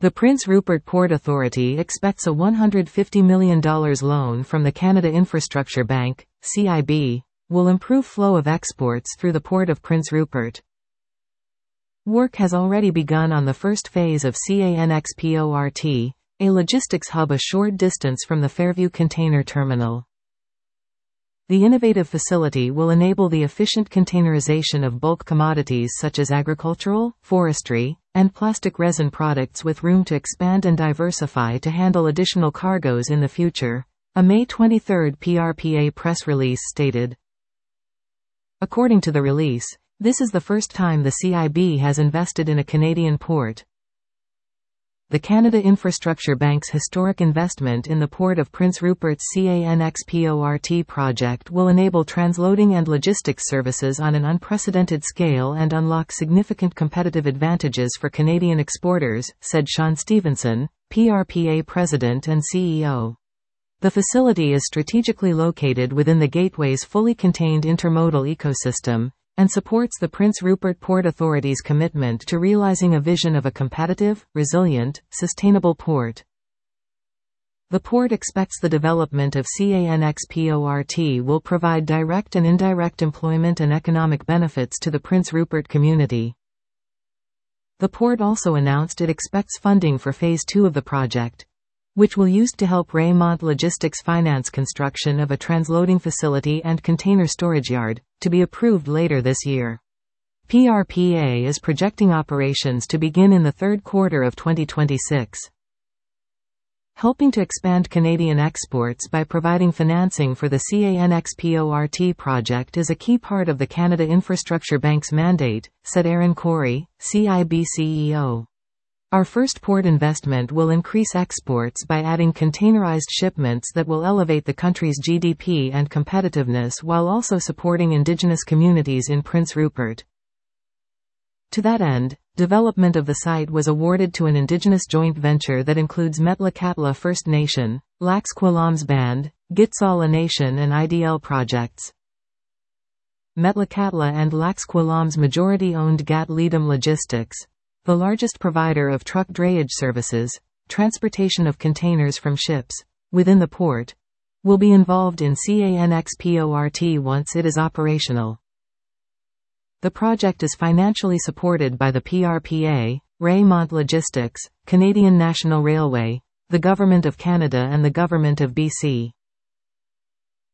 The Prince Rupert Port Authority expects a $150 million loan from the Canada Infrastructure Bank, CIB, will improve flow of exports through the Port of Prince Rupert. Work has already begun on the first phase of CANXPORT, a logistics hub a short distance from the Fairview Container Terminal. The innovative facility will enable the efficient containerization of bulk commodities such as agricultural, forestry, and plastic resin products with room to expand and diversify to handle additional cargoes in the future, a May 23 PRPA press release stated. According to the release, this is the first time the CIB has invested in a Canadian port. The Canada Infrastructure Bank's historic investment in the Port of Prince Rupert's CANXPORT project will enable transloading and logistics services on an unprecedented scale and unlock significant competitive advantages for Canadian exporters, said Sean Stevenson, PRPA President and CEO. The facility is strategically located within the Gateway's fully contained intermodal ecosystem, and supports the Prince Rupert Port Authority's commitment to realizing a vision of a competitive, resilient, sustainable port. The port expects the development of CANXPORT will provide direct and indirect employment and economic benefits to the Prince Rupert community. The port also announced it expects funding for Phase 2 of the project, which will use to help Raymont Logistics finance construction of a transloading facility and container storage yard, to be approved later this year. PRPA is projecting operations to begin in the third quarter of 2026. Helping to expand Canadian exports by providing financing for the CANXPORT project is a key part of the Canada Infrastructure Bank's mandate, said Aaron Corey, CIB CEO. Our first port investment will increase exports by adding containerized shipments that will elevate the country's GDP and competitiveness while also supporting Indigenous communities in Prince Rupert. To that end, development of the site was awarded to an Indigenous joint venture that includes Metlakatla First Nation, Lax Kw'alaams Band, Gitxaala Nation and IDL projects. Metlakatla and Lax Kw'alaams majority-owned Gat Leadum Logistics, the largest provider of truck drayage services, transportation of containers from ships, within the port, will be involved in CANXPORT once it is operational. The project is financially supported by the PRPA, Raymont Logistics, Canadian National Railway, the Government of Canada and the Government of BC.